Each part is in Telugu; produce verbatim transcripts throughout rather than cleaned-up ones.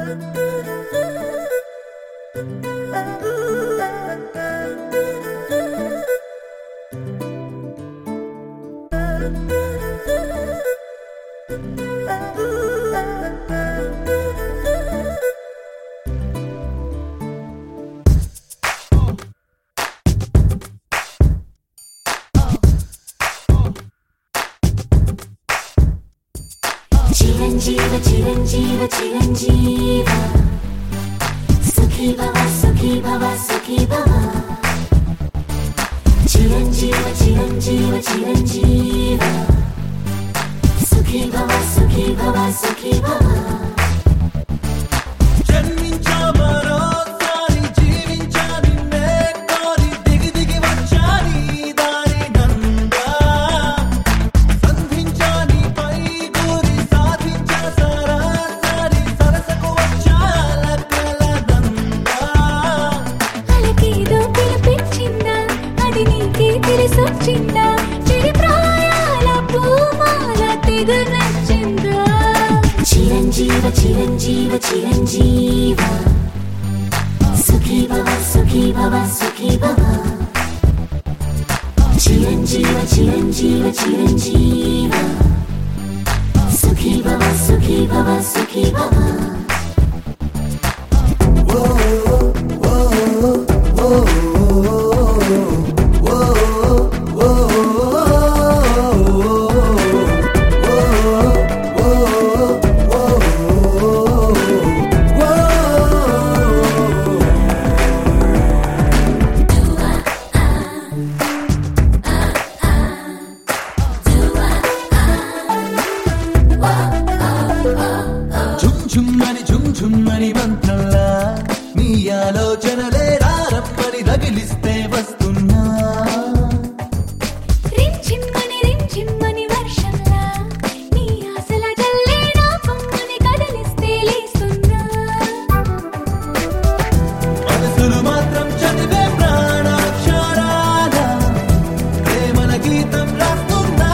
చిరంజీవ చిరంజీవ చిరంజీవ సుఖీ భవ సుఖీ భవ సుఖీ భవ చిరంజీవ చిరంజీవ చిరంజీవ సుఖీ భవ సుఖీ భవ సుఖీ భవ చిరంజీవ చిరంజీవ చిరంజీవ సుఖీ భవ సుఖీ భవ సుఖీ భవ చిరంజీవ చిరంజీవ చిరంజీవ సుఖీ భవ సుఖీ భవ సుఖీ భవ ఝుమ్మని ఝుమ్ఝుమ్మని మంత్రంలా నీ ఆలోచనలే రారమ్మని రగిలిస్తే వస్తున్నా రించిమ్మని రించిమ్మని వర్షంలా నీ ఆశల జల్లే నా కొమ్మని కదిలిస్తే లేస్తున్నా మనసులు మాత్రం చదివే ప్రాణాక్షరాల ప్రేమల గీతం రాస్తున్నా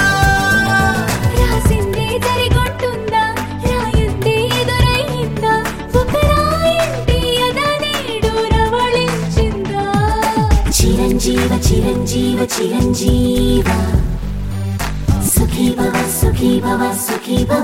రాసిందే జరిగొంటుందా రాయుందే ఎదురయ్యిందా ఒక రాయింటి ఎదనేడు రవళించిందా చిరంజీవ చిరంజీవ చిరంజీవ సుఖీ భవ సుఖీ భవ సుఖీ భవ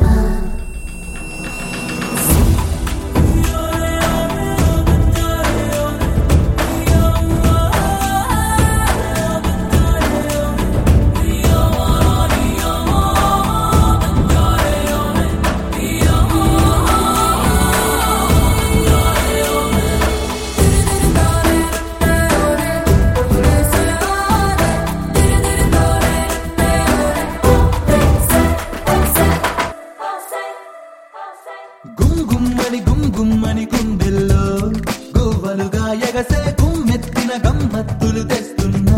గుమ్గుమ్మని గుమ్గుమ్మని గుండెల్లో గోవలుగా ఎగసే గుమ్మెత్తిన గమ్మత్తులు తెస్తున్నా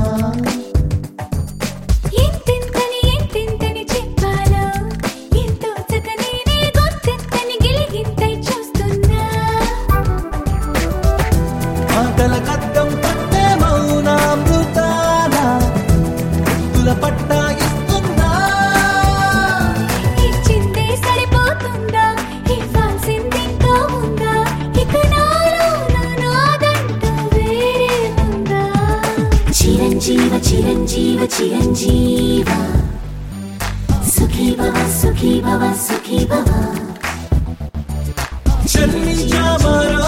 ఎంతెంతని ఎంతెంతని చెప్పాలో ఎంతో చక్కనేనే గొంతెత్తని గిలిగింతై చూస్తున్నా మాటల కద్దం పట్టే మౌనామృతాల ముద్దుల పట్టాయిస్తున్నా ఇచ్చిందే సరిపోతుందా ఇవ్వాల్సింది ఇంకా ఉందా ఇక నాలో నాదంటూ వేరే ఉందా చిరంజీవ చిరంజీవ చిరంజీవ సుఖీ భవ సుఖీ భవ సుఖీ భవ జన్మించా మరో